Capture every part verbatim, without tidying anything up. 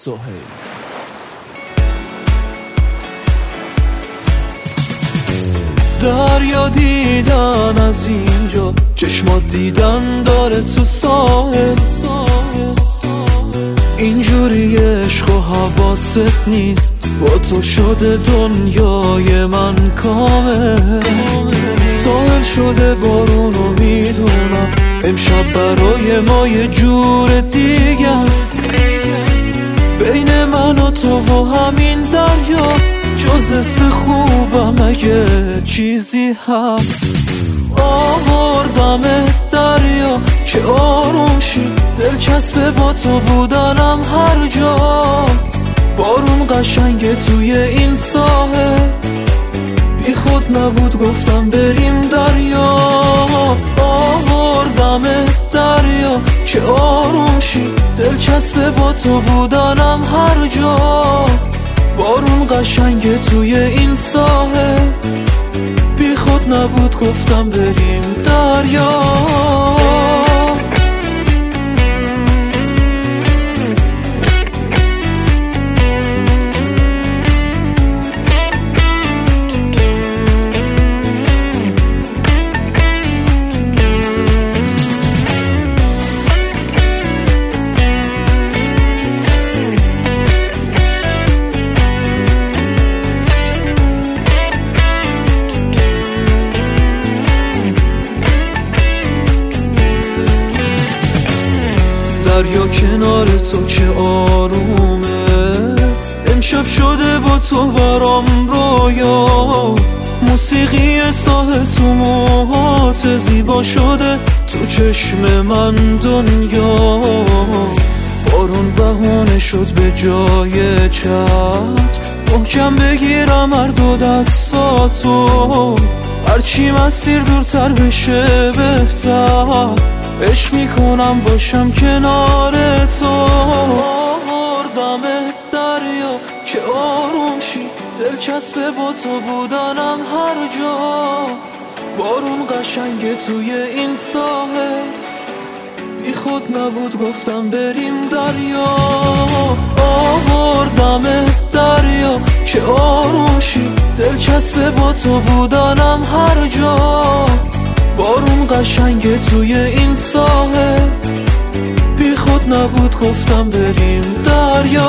سهیل. دریا دیدن از اینجا، چشمات دیدن داره تو ساحل. اینجوری عشق و حواست نیست، با تو شده دنیای من کامل. ساحل شده بارونو میدونم، امشب برای ما یه جور دیگه است. بین من و تو و همین دریا، جز است خوبم اگه چیزی هست. آوردم دریا که آروم شی، دلچسبه با تو بودنم هر جا. بارون قشنگه توی این ساحل، بی خود نبود گفتم بریم دریا. آوردم دریا که آروم شی، دلچسبه با تو بودنم هر جا. بارون قشنگه توی این ساحل، بی خود نبود گفتم بریم دریا. دریا کنار تو که آرومه، امشب شده با تو برام رویا. موسیقی ساحل تو موهات زیبا شده، تو چشم من دنیا. بارون بهونه شد به جای چت، محکم بگیرم هر دو دستاتو. هرچی مسیر دورتر بشه بهتر، عشق میکنم باشم کنار تو. آوردم دریا که آروم شی، دلچسبه با تو بودنم هر جا. بارون قشنگه توی این ساحل، بی خود نبود گفتم بریم دریا. آوردم دریا که آروم شی، دلچسبه با تو بودنم هر جا. بارون قشنگه توی این ساحل، بی خود نبود گفتم بریم دریا.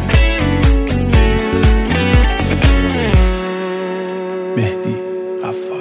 مهدی قفار.